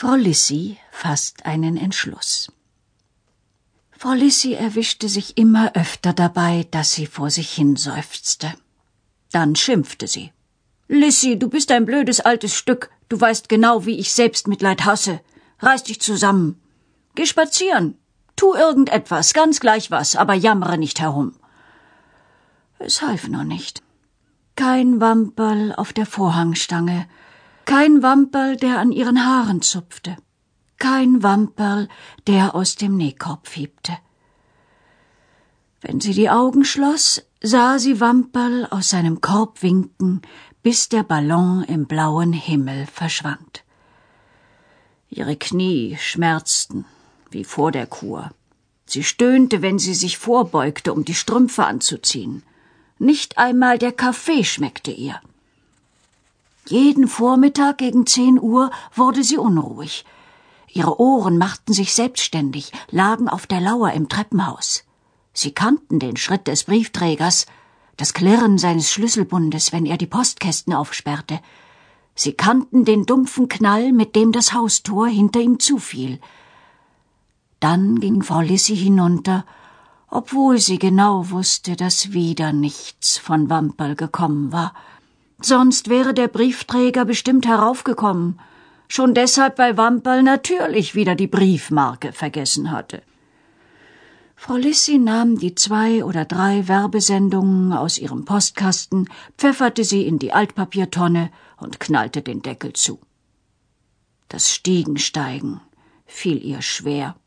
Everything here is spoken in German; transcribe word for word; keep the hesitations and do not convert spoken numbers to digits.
Frau Lissy fasst einen Entschluss. Frau Lissy erwischte sich immer öfter dabei, dass sie vor sich hin seufzte. Dann schimpfte sie. »Lissy, du bist ein blödes altes Stück. Du weißt genau, wie ich Selbstmitleid hasse. Reiß dich zusammen. Geh spazieren. Tu irgendetwas, ganz gleich was, aber jammere nicht herum.« Es half noch nicht. Kein Wamperl auf der Vorhangstange, kein Wamperl, der an ihren Haaren zupfte, kein Wamperl, der aus dem Nähkorb fiebte. Wenn sie die Augen schloss, sah sie Wamperl aus seinem Korb winken, bis der Ballon im blauen Himmel verschwand. Ihre Knie schmerzten, wie vor der Kur. Sie stöhnte, wenn sie sich vorbeugte, um die Strümpfe anzuziehen. Nicht einmal der Kaffee schmeckte ihr. Jeden Vormittag gegen zehn Uhr wurde sie unruhig. Ihre Ohren machten sich selbstständig, lagen auf der Lauer im Treppenhaus. Sie kannten den Schritt des Briefträgers, das Klirren seines Schlüsselbundes, wenn er die Postkästen aufsperrte. Sie kannten den dumpfen Knall, mit dem das Haustor hinter ihm zufiel. Dann ging Frau Lissy hinunter, obwohl sie genau wusste, dass wieder nichts von Wamperl gekommen war. Sonst wäre der Briefträger bestimmt heraufgekommen, schon deshalb, weil Wamperl natürlich wieder die Briefmarke vergessen hatte. Frau Lissy nahm die zwei oder drei Werbesendungen aus ihrem Postkasten, pfefferte sie in die Altpapiertonne und knallte den Deckel zu. Das Stiegensteigen fiel ihr schwer.